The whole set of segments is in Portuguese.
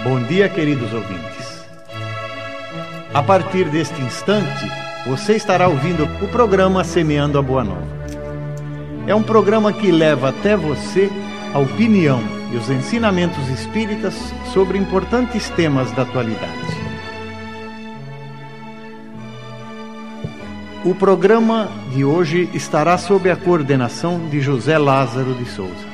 Bom dia, queridos ouvintes. A partir deste instante, você estará ouvindo o programa Semeando a Boa Nova. É um programa que leva até você a opinião e os ensinamentos espíritas sobre importantes temas da atualidade. O programa de hoje estará sob a coordenação de José Lázaro de Souza.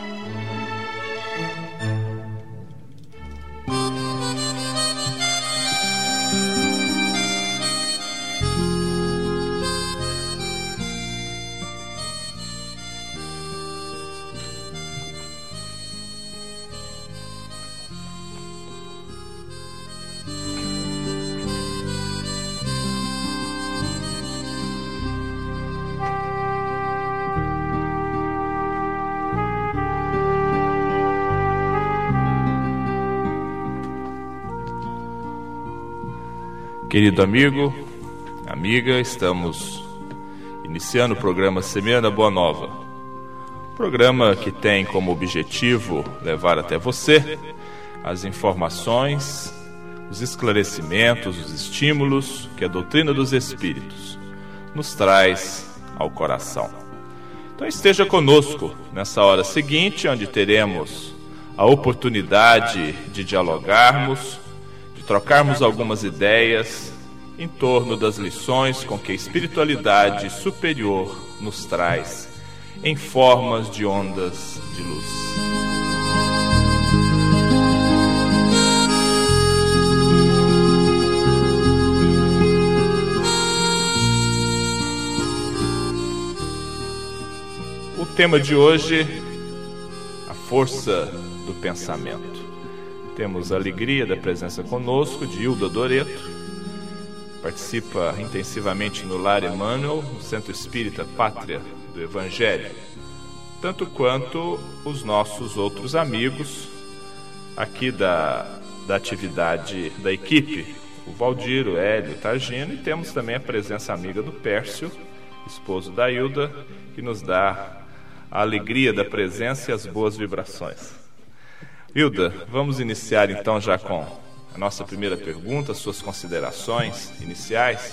Querido amigo, amiga, estamos iniciando o programa Semeando a Boa Nova. Programa que tem como objetivo levar até você as informações, os esclarecimentos, os estímulos que a doutrina dos Espíritos nos traz ao coração. Então esteja conosco nessa hora seguinte, onde teremos a oportunidade de dialogarmos, trocarmos algumas ideias em torno das lições com que a espiritualidade superior nos traz em formas de ondas de luz. O tema de hoje, a força do pensamento. Temos a alegria da presença conosco de Hilda Doreto, participa intensivamente no Lar Emmanuel, no Centro Espírita Pátria do Evangelho, tanto quanto os nossos outros amigos aqui da atividade da equipe, o Valdir, o Hélio, o Targino, e temos também a presença amiga do Pércio, esposo da Hilda, que nos dá a alegria da presença e as boas vibrações. Hilda, vamos iniciar então já com a nossa primeira pergunta, suas considerações iniciais.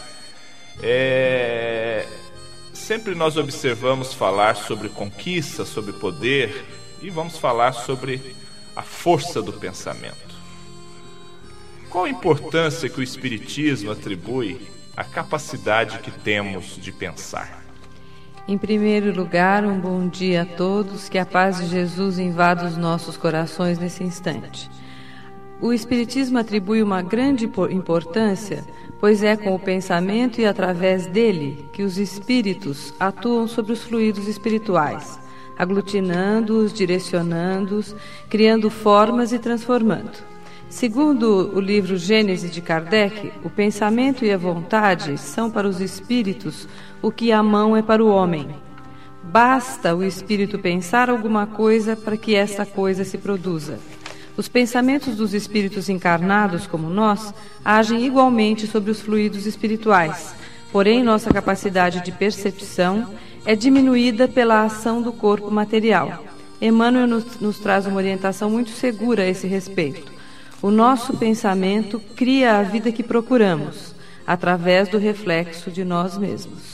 Sempre nós observamos falar sobre conquista, sobre poder, e vamos falar sobre a força do pensamento. Qual a importância que o Espiritismo atribui à capacidade que temos de pensar? Em primeiro lugar, um bom dia a todos, que a paz de Jesus invada os nossos corações nesse instante. O Espiritismo atribui uma grande importância, pois é com o pensamento e através dele que os espíritos atuam sobre os fluidos espirituais, aglutinando-os, direcionando-os, criando formas e transformando. Segundo o livro Gênese de Kardec, o pensamento e a vontade são para os espíritos o que a mão é para o homem. Basta o espírito pensar alguma coisa para que essa coisa se produza. Os pensamentos dos espíritos encarnados, como nós, agem igualmente sobre os fluidos espirituais, porém nossa capacidade de percepção é diminuída pela ação do corpo material. Emmanuel nos traz uma orientação muito segura a esse respeito. O nosso pensamento cria a vida que procuramos, através do reflexo de nós mesmos.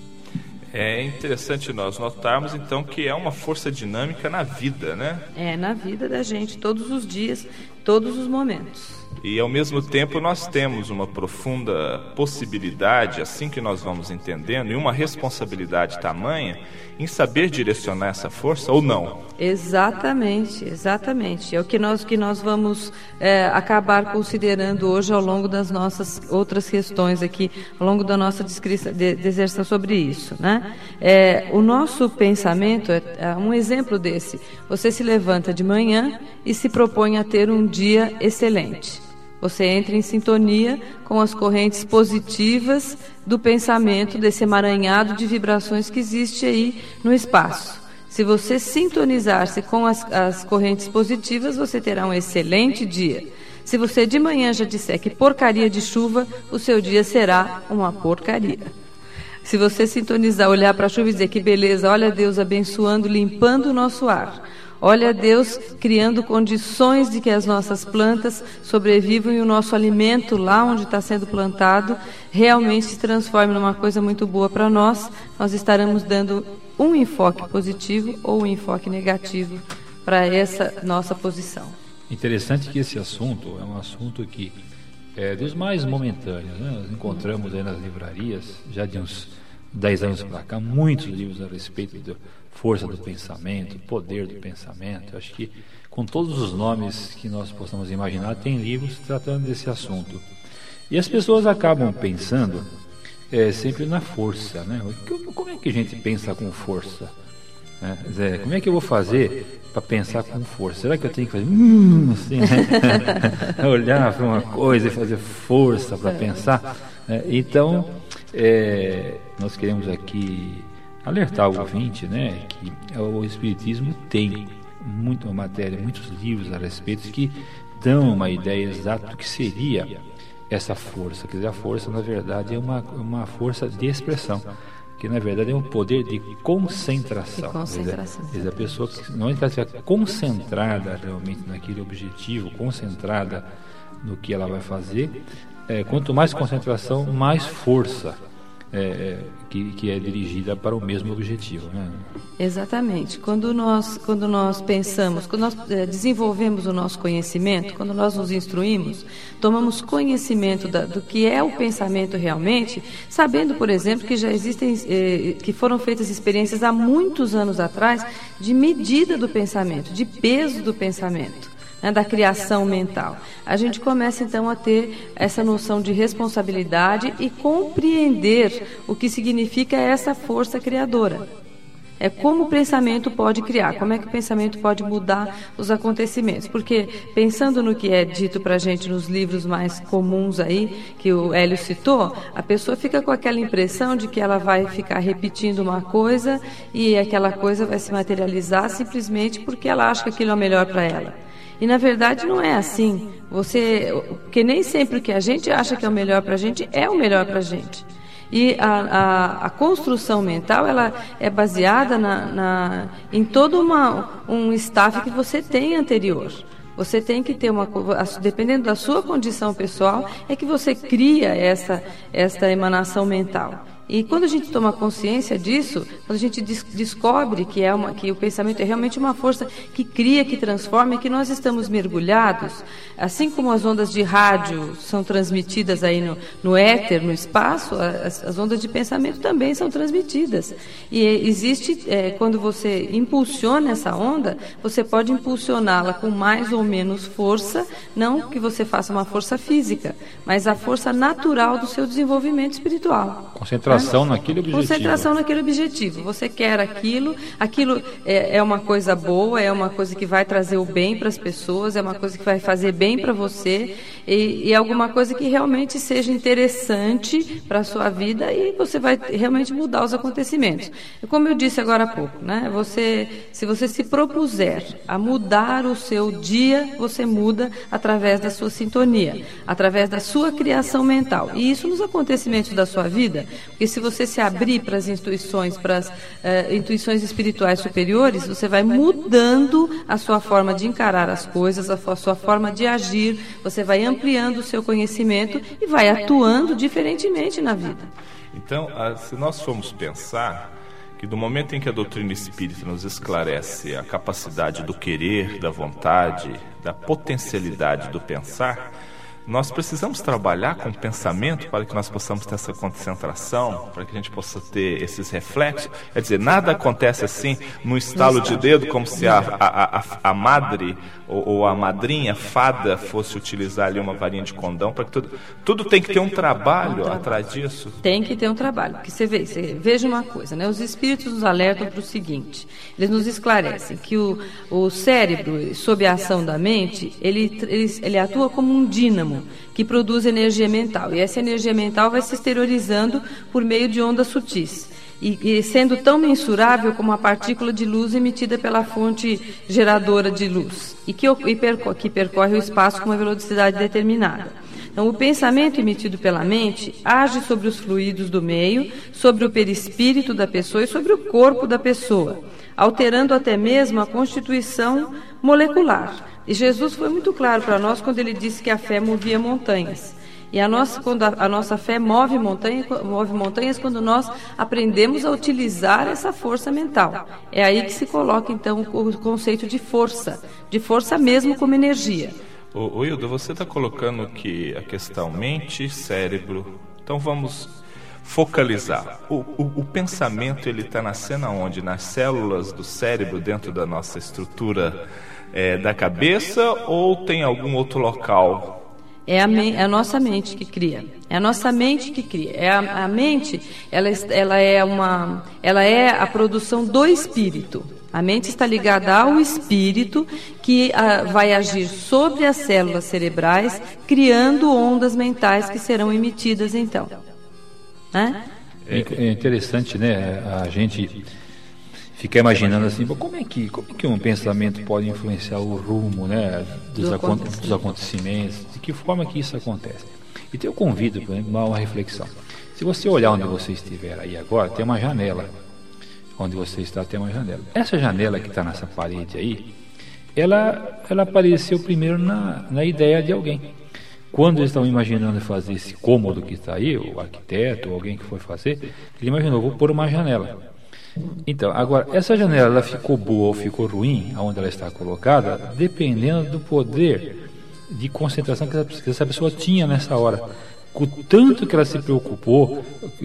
É interessante nós notarmos, então, que é uma força dinâmica na vida, né? É, na vida da gente, todos os dias, todos os momentos. E, ao mesmo tempo, nós temos uma profunda possibilidade, assim que nós vamos entendendo, e uma responsabilidade tamanha em saber direcionar essa força ou não. Exatamente, exatamente. É o que nós vamos acabar considerando hoje ao longo das nossas outras questões aqui, ao longo da nossa dissertação sobre isso, né? O nosso pensamento é um exemplo desse. Você se levanta de manhã e se propõe a ter um dia excelente. Você entra em sintonia com as correntes positivas do pensamento, desse emaranhado de vibrações que existe aí no espaço. Se você sintonizar-se com as correntes positivas, você terá um excelente dia. Se você de manhã já disser que porcaria de chuva, o seu dia será uma porcaria. Se você sintonizar, olhar para a chuva e dizer que beleza, olha Deus abençoando, limpando o nosso ar, Olha Deus criando condições de que as nossas plantas sobrevivam e o nosso alimento lá onde está sendo plantado realmente se transforme numa coisa muito boa para nós. Nós estaremos dando um enfoque positivo ou um enfoque negativo para essa nossa posição. Interessante que esse assunto é um assunto que é dos mais momentâneos, né? Nós encontramos aí nas livrarias, já de uns 10 anos para cá, muitos livros a respeito da força do pensamento, poder do pensamento. Eu acho que com todos os nomes que nós possamos imaginar, tem livros tratando desse assunto. E as pessoas acabam pensando sempre na força, né? Como é que a gente pensa com força? Como é que eu vou fazer para pensar com força? Será que eu tenho que fazer assim, né? Olhar para uma coisa e fazer força para pensar? Então, nós queremos aqui alertar o ouvinte, né, que o Espiritismo tem muita matéria, muitos livros a respeito que dão uma ideia exata do que seria essa força. Quer dizer, a força, na verdade, é uma força de expressão, que na verdade é um poder de concentração. Quer dizer, a pessoa que não estiver concentrada realmente naquele objetivo, concentrada no que ela vai fazer, quanto mais concentração, mais força que é dirigida para o mesmo objetivo, né? Exatamente. Quando nós pensamos, quando nós desenvolvemos o nosso conhecimento, quando nós nos instruímos, tomamos conhecimento do que é o pensamento realmente, sabendo, por exemplo, que já existem, que foram feitas experiências há muitos anos atrás de medida do pensamento, de peso do pensamento, né, da criação mental. A gente começa então a ter essa noção de responsabilidade e compreender o que significa essa força criadora. É como o pensamento pode criar, como é que o pensamento pode mudar os acontecimentos. Porque, pensando no que é dito para a gente nos livros mais comuns aí, que o Hélio citou, a pessoa fica com aquela impressão de que ela vai ficar repetindo uma coisa e aquela coisa vai se materializar simplesmente porque ela acha que aquilo é o melhor para ela. E na verdade não é assim. Porque nem sempre o que a gente acha que é o melhor para a gente é o melhor para a gente. E a construção mental, ela é baseada em todo um staff que você tem anterior. Você tem que ter dependendo da sua condição pessoal, é que você cria essa emanação mental. E quando a gente toma consciência disso, quando a gente descobre que o pensamento é realmente uma força que cria, que transforma, e que nós estamos mergulhados, assim como as ondas de rádio são transmitidas aí no éter, no espaço, as ondas de pensamento também são transmitidas. E existe, quando você impulsiona essa onda, você pode impulsioná-la com mais ou menos força, não que você faça uma força física, mas a força natural do seu desenvolvimento espiritual. Concentração naquele objetivo. Concentração naquele objetivo. Você quer aquilo é uma coisa boa, é uma coisa que vai trazer o bem para as pessoas, é uma coisa que vai fazer bem para você, e é alguma coisa que realmente seja interessante para a sua vida, e você vai realmente mudar os acontecimentos. Como eu disse agora há pouco, né? Se você se propuser a mudar o seu dia, você muda através da sua sintonia, através da sua criação mental. E isso nos acontecimentos da sua vida, porque se você se abrir para as intuições, para as intuições espirituais superiores, você vai mudando a sua forma de encarar as coisas, a sua forma de agir, você vai ampliando o seu conhecimento e vai atuando diferentemente na vida. Então, se nós formos pensar que do momento em que a doutrina espírita nos esclarece a capacidade do querer, da vontade, da potencialidade do pensar, nós precisamos trabalhar com o pensamento para que nós possamos ter essa concentração, para que a gente possa ter esses reflexos. Quer dizer, nada acontece assim num estalo de dedo, como se a madre ou a madrinha, fada, fosse utilizar ali uma varinha de condão, para que tudo tem que ter um trabalho atrás disso. Tem que ter um trabalho, porque você veja uma coisa, né? Os espíritos nos alertam para o seguinte: eles nos esclarecem que o cérebro, sob a ação da mente, ele atua como um dínamo que produz energia mental, e essa energia mental vai se exteriorizando por meio de ondas sutis, e sendo tão mensurável como a partícula de luz emitida pela fonte geradora de luz, e que percorre o espaço com uma velocidade determinada. Então, o pensamento emitido pela mente age sobre os fluidos do meio, sobre o perispírito da pessoa e sobre o corpo da pessoa. alterando até mesmo a constituição molecular. E Jesus foi muito claro para nós quando ele disse que a fé movia montanhas. E quando a nossa fé move montanhas quando nós aprendemos a utilizar essa força mental. É aí que se coloca, então, o conceito de força mesmo como energia. Hilda, você está colocando que a questão mente, cérebro. Então vamos focalizar. O pensamento, ele está nascendo aonde? Nas células do cérebro, dentro da nossa estrutura da cabeça, ou tem algum outro local? É a nossa mente que cria. É a nossa mente que cria. A mente, ela é a produção do espírito. A mente está ligada ao espírito que vai agir sobre as células cerebrais, criando ondas mentais que serão emitidas então. Né? É interessante, né? A gente fica imaginando assim, como é que um pensamento pode influenciar o rumo, né, dos acontecimentos, de que forma que isso acontece. Então eu convido, por exemplo, a uma reflexão. Se você olhar onde você estiver aí agora, tem uma janela. Onde você está, tem uma janela. Essa janela que está nessa parede aí, ela apareceu primeiro na ideia de alguém. Quando eles estavam imaginando fazer esse cômodo que está aí, o arquiteto ou alguém que foi fazer, ele imaginou, vou pôr uma janela. Então, agora, essa janela ela ficou boa ou ficou ruim, onde ela está colocada, dependendo do poder de concentração que essa pessoa tinha nessa hora. Com o tanto que ela se preocupou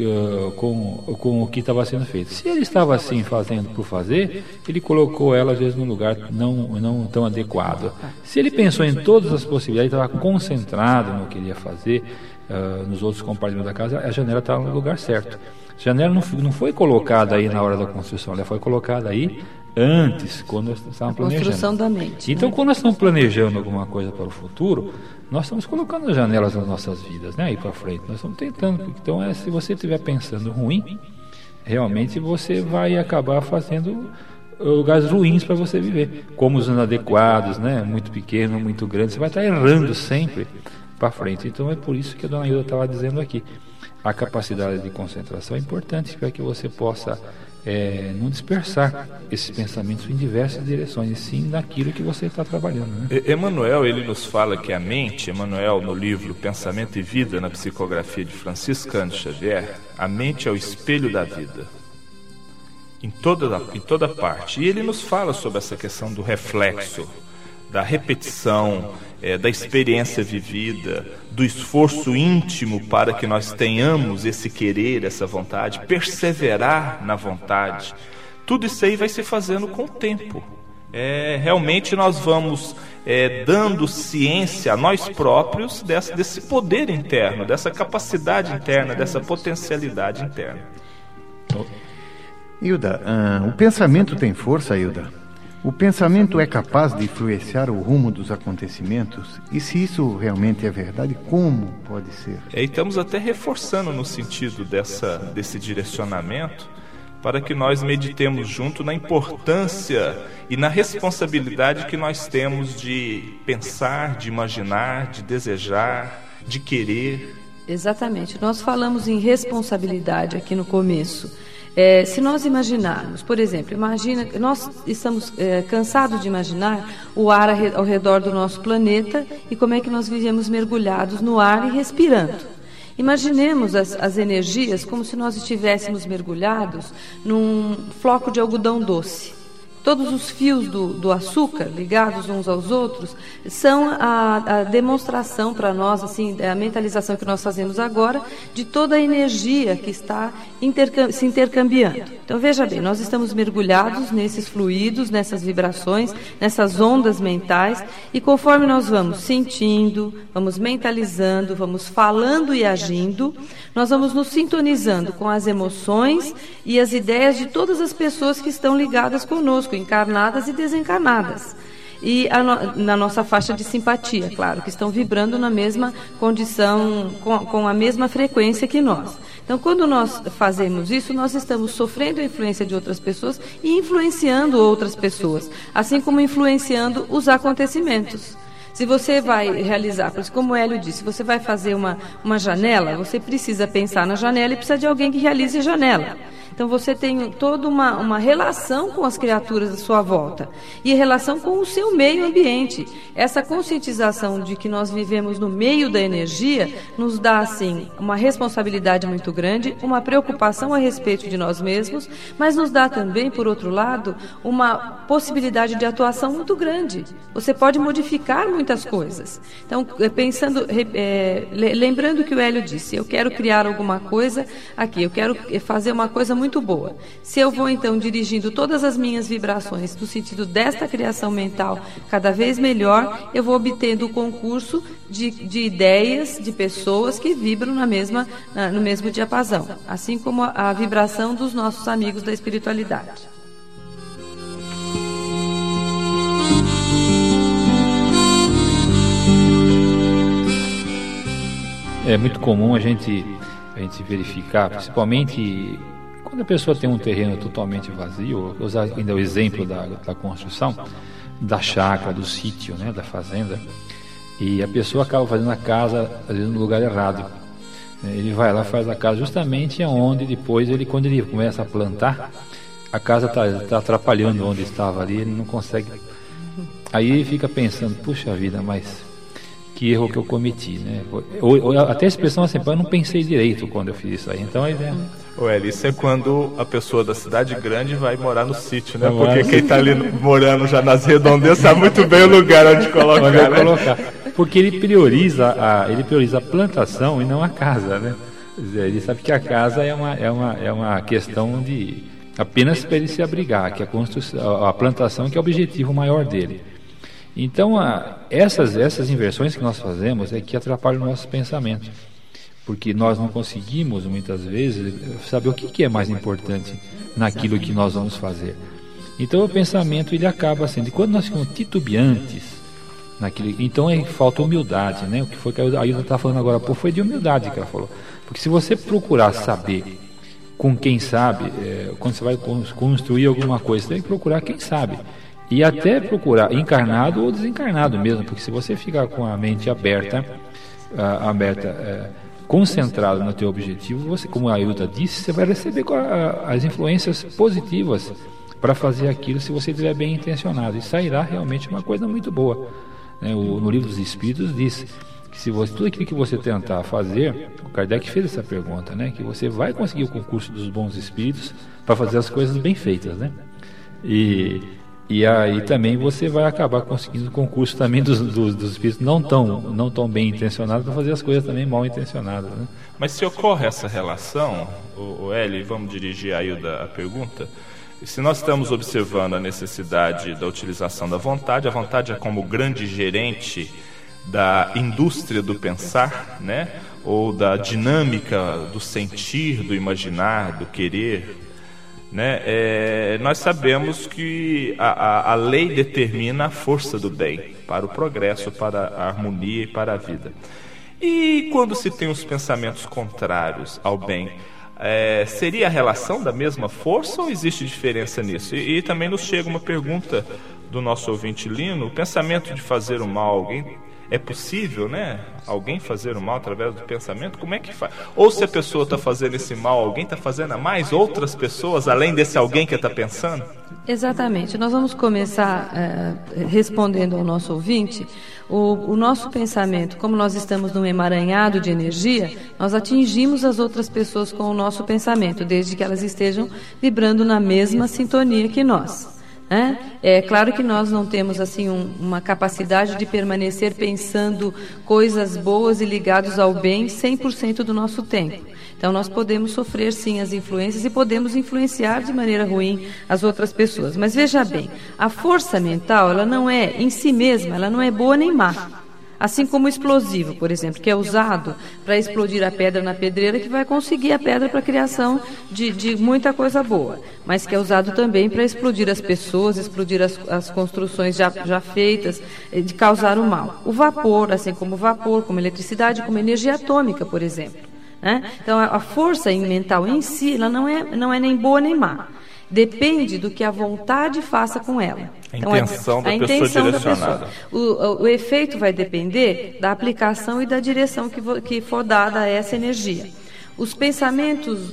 com o que estava sendo feito. Se ele estava assim, fazendo por fazer, ele colocou ela, às vezes, num lugar não tão adequado. Se ele pensou em todas as possibilidades, estava concentrado no que ele ia fazer, nos outros compartimentos da casa, a janela estava no lugar certo. A janela não foi colocada aí na hora da construção, ela foi colocada aí antes, quando nós estávamos planejando. Construção da mente. Então, quando nós estamos planejando alguma coisa para o futuro, nós estamos colocando as janelas nas nossas vidas, né? Aí para frente, nós estamos tentando. Então, se você estiver pensando ruim, realmente você vai acabar fazendo lugares ruins para você viver, como os inadequados, né? Muito pequeno, muito grande, você vai estar errando sempre para frente. Então, é por isso que a dona Hilda estava dizendo aqui. A capacidade de concentração é importante para que você possa não dispersar esses pensamentos em diversas direções, e sim naquilo que você está trabalhando, né? Emmanuel, ele nos fala que a mente, Emmanuel, no livro Pensamento e Vida, na psicografia de Francisco Cândido Xavier, a mente é o espelho da vida, em toda parte. E ele nos fala sobre essa questão do reflexo, da repetição, da experiência vivida, do esforço íntimo para que nós tenhamos esse querer, essa vontade, perseverar na vontade. Tudo isso aí vai se fazendo com o tempo. Realmente nós vamos dando ciência a nós próprios desse poder interno, dessa capacidade interna, dessa potencialidade interna. Hilda, o pensamento tem força, Hilda? O pensamento é capaz de influenciar o rumo dos acontecimentos? E se isso realmente é verdade, como pode ser? E estamos até reforçando no sentido desse direcionamento, para que nós meditemos junto na importância e na responsabilidade que nós temos de pensar, de imaginar, de desejar, de querer. Exatamente. Nós falamos em responsabilidade aqui no começo. Se nós imaginarmos, por exemplo, nós estamos cansados de imaginar o ar ao redor do nosso planeta e como é que nós vivemos mergulhados no ar e respirando. Imaginemos as energias como se nós estivéssemos mergulhados num floco de algodão doce. Todos os fios do açúcar ligados uns aos outros são a demonstração para nós, assim, a mentalização que nós fazemos agora de toda a energia que está se intercambiando. Então veja bem, nós estamos mergulhados nesses fluidos, nessas vibrações, nessas ondas mentais, e conforme nós vamos sentindo, vamos mentalizando, vamos falando e agindo, nós vamos nos sintonizando com as emoções e as ideias de todas as pessoas que estão ligadas conosco, encarnadas e desencarnadas. E na nossa faixa de simpatia, claro, que estão vibrando na mesma condição, com a mesma frequência que nós. Então, quando nós fazemos isso, nós estamos sofrendo a influência de outras pessoas e influenciando outras pessoas, assim como influenciando os acontecimentos. Se você vai realizar, como o Hélio disse, você vai fazer uma janela, você precisa pensar na janela e precisa de alguém que realize a janela. Então você tem toda uma relação com as criaturas à sua volta e relação com o seu meio ambiente. Essa conscientização de que nós vivemos no meio da energia nos dá, assim, uma responsabilidade muito grande, uma preocupação a respeito de nós mesmos, mas nos dá também, por outro lado, uma possibilidade de atuação muito grande. Você pode modificar muitas coisas. Então, lembrando que o Hélio disse, eu quero criar alguma coisa aqui, eu quero fazer uma coisa muito boa. Se eu vou, então, dirigindo todas as minhas vibrações no sentido desta criação mental cada vez melhor, eu vou obtendo o concurso de ideias, de pessoas que vibram no mesmo diapasão, assim como a vibração dos nossos amigos da espiritualidade. É muito comum a gente verificar, principalmente quando a pessoa tem um terreno totalmente vazio, vou usar ainda o exemplo da construção, da chácara, do sítio, né, da fazenda, e a pessoa acaba fazendo a casa, às vezes, no lugar errado. Ele vai lá, faz a casa justamente onde depois, quando ele começa a plantar, a casa está atrapalhando onde estava ali, ele não consegue. Aí ele fica pensando, puxa vida, mas que erro que eu cometi, né? Ou até a expressão assim, eu não pensei direito quando eu fiz isso aí. Então aí vem. Isso é quando a pessoa da cidade grande vai morar no sítio, né? Porque quem está ali morando já nas redondezas sabe muito bem o lugar onde colocar, né? Porque ele prioriza a plantação e não a casa, né? Quer dizer, ele sabe que a casa é uma questão de apenas para ele se abrigar, que a plantação que é o objetivo maior dele. Então, essas inversões que nós fazemos é que atrapalham o nosso pensamento, porque nós não conseguimos, muitas vezes, saber o que é mais importante naquilo que nós vamos fazer. Então, o pensamento ele acaba sendo, e quando nós ficamos titubeantes, então falta humildade, né? O que foi que a Ailda está falando agora, foi de humildade que ela falou. Porque se você procurar saber com quem sabe, quando você vai construir alguma coisa, você tem que procurar quem sabe. E até procurar encarnado ou desencarnado mesmo, porque se você ficar com a mente aberta, concentrado no teu objetivo, você, como a Ailda disse, você vai receber as influências positivas para fazer aquilo se você estiver bem intencionado, e sairá realmente uma coisa muito boa. No Livro dos Espíritos diz que tudo aquilo que você tentar fazer, o Kardec fez essa pergunta, né, que você vai conseguir o concurso dos bons espíritos para fazer as coisas bem feitas, né? E aí também você vai acabar conseguindo o concurso também dos espíritos não tão bem intencionados para fazer as coisas também mal intencionadas, né? Mas se ocorre essa relação, o Hélio, vamos dirigir a Ailda a pergunta, se nós estamos observando a necessidade da utilização da vontade, a vontade é como grande gerente da indústria do pensar, né? Ou da dinâmica do sentir, do imaginar, do querer, né? Nós sabemos que a lei determina a força do bem para o progresso, para a harmonia e para a vida. E quando se tem os pensamentos contrários ao bem, seria a relação da mesma força ou existe diferença nisso? E também nos chega uma pergunta do nosso ouvinte Lino: o pensamento de fazer o mal a alguém, é possível, né? Alguém fazer o mal através do pensamento? Como é que faz? Ou se a pessoa está fazendo esse mal, alguém está fazendo a mais outras pessoas, além desse alguém que está pensando? Exatamente. Nós vamos começar respondendo ao nosso ouvinte. O nosso pensamento, como nós estamos num emaranhado de energia, nós atingimos as outras pessoas com o nosso pensamento, desde que elas estejam vibrando na mesma sintonia que nós. É claro que nós não temos assim uma capacidade de permanecer pensando coisas boas e ligados ao bem 100% do nosso tempo. Então nós podemos sofrer sim as influências e podemos influenciar de maneira ruim as outras pessoas. Mas veja bem, a força mental, ela não é em si mesma, ela não é boa nem má. Assim como o explosivo, por exemplo, que é usado para explodir a pedra na pedreira, que vai conseguir a pedra para a criação de muita coisa boa, mas que é usado também para explodir as pessoas, explodir as construções já feitas, de causar o mal. O vapor, assim como o vapor, como eletricidade, como energia atômica, por exemplo. Então, a força mental em si, ela não é nem boa nem má. Depende do que a vontade faça com ela. A intenção da pessoa direcionada. O efeito vai depender da aplicação e da direção que for dada a essa energia. Os pensamentos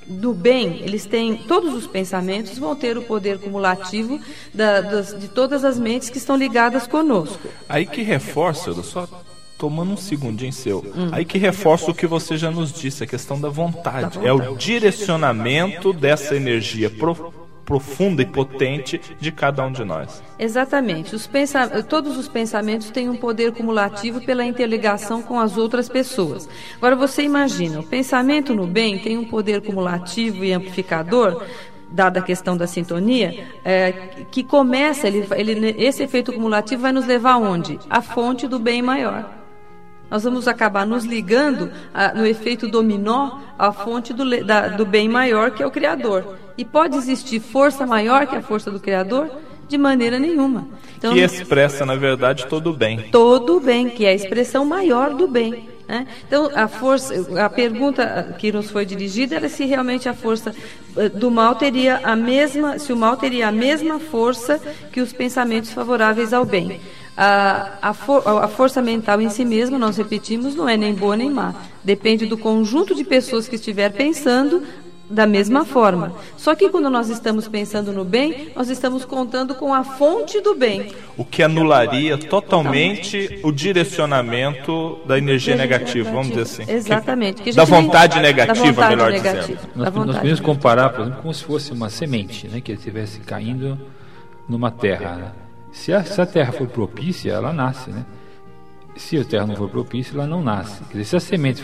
do bem, todos os pensamentos vão ter o poder cumulativo de todas as mentes que estão ligadas conosco. Aí que reforça, eu só tomando um segundinho seu, aí que reforça o que você já nos disse, a questão da vontade. É o direcionamento dessa energia profunda e potente de cada um de nós. Exatamente. Todos os pensamentos têm um poder cumulativo pela interligação com as outras pessoas. Agora você imagina, o pensamento no bem tem um poder cumulativo e amplificador, dada a questão da sintonia, que começa, esse efeito cumulativo vai nos levar aonde? À fonte do bem maior. Nós vamos acabar nos ligando no efeito dominó à fonte do bem maior, que é o Criador. E pode existir força maior que a força do Criador? De maneira nenhuma. Então, que expressa, na verdade, todo o bem. Todo o bem, que é a expressão maior do bem. Né? Então, a pergunta que nos foi dirigida era se realmente a força do mal teria se o mal teria a mesma força que os pensamentos favoráveis ao bem. A força mental em si mesma, nós repetimos, não é nem boa nem má. Depende do conjunto de pessoas que estiver pensando da mesma forma. Só que quando nós estamos pensando no bem, nós estamos contando com a fonte do bem. O que anularia totalmente o direcionamento da energia negativa, vamos dizer assim. Exatamente. Da vontade negativa, melhor dizendo. Nós podemos comparar, por exemplo, como se fosse uma semente, né, que estivesse caindo numa terra, né? Se a terra for propícia, ela nasce, né? Se a terra não for propícia, ela não nasce. Quer dizer, se a semente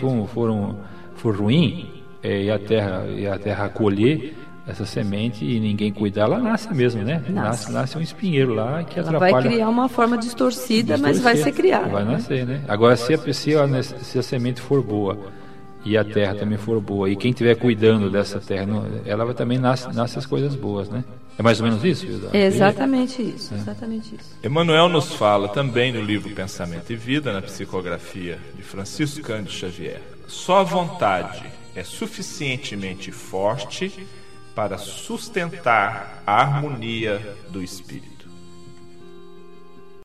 for ruim, e a terra acolher essa semente e ninguém cuidar, ela nasce mesmo, né? Nasce um espinheiro lá que atrapalha. Ela vai criar uma forma distorcida, mas vai ser criada. Vai nascer, né? Agora, se a semente for boa e a terra também for boa, e quem estiver cuidando dessa terra, ela também nasce as coisas boas, né? É mais ou menos isso, Hilda? É exatamente isso, exatamente isso. Emmanuel nos fala também no livro Pensamento e Vida, na psicografia de Francisco Cândido Xavier. Só a vontade é suficientemente forte para sustentar a harmonia do espírito.